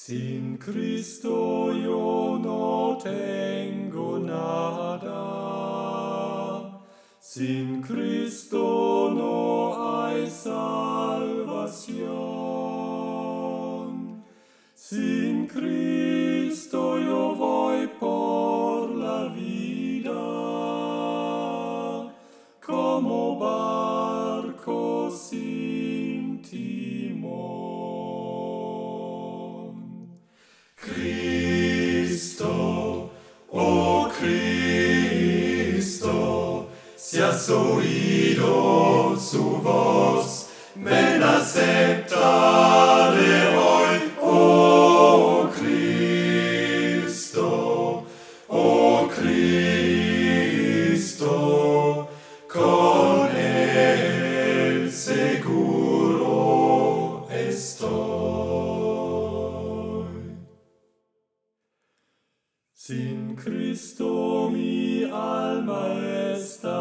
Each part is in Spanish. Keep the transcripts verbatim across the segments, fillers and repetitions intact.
Sin Cristo yo no tengo nada, sin Cristo no hay salvación. Sin Cristo yo voy por la vida como barco sin timón. Cristo, oh Cristo, si has oído su voz, ven a aceptarle hoy, oh Cristo, oh Cristo, con él seguro estoy. Sin Cristo mi alma está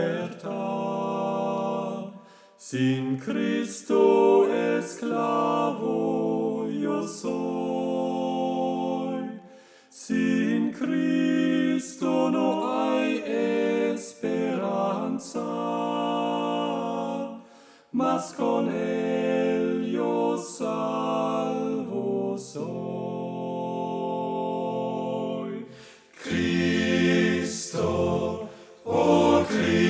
muerta, sin Cristo esclavo yo soy. Sin Cristo no hay esperanza, mas con él yo salvo soy. Cristo, oh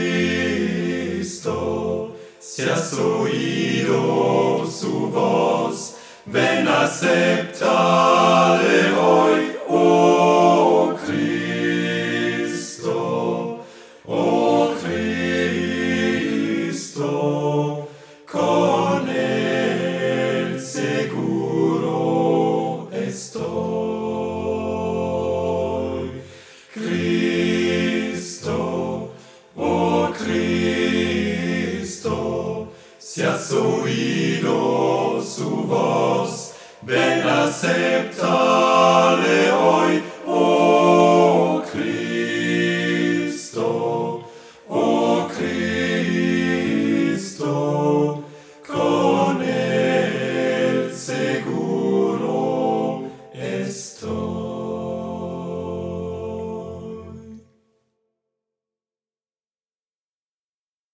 Cristo, si has oído su voz, ven a aceptarle hoy, oh Cristo, oh Cristo, con él seguro estoy. Cristo, oh Cristo, si has oído su voz, ven a aceptarle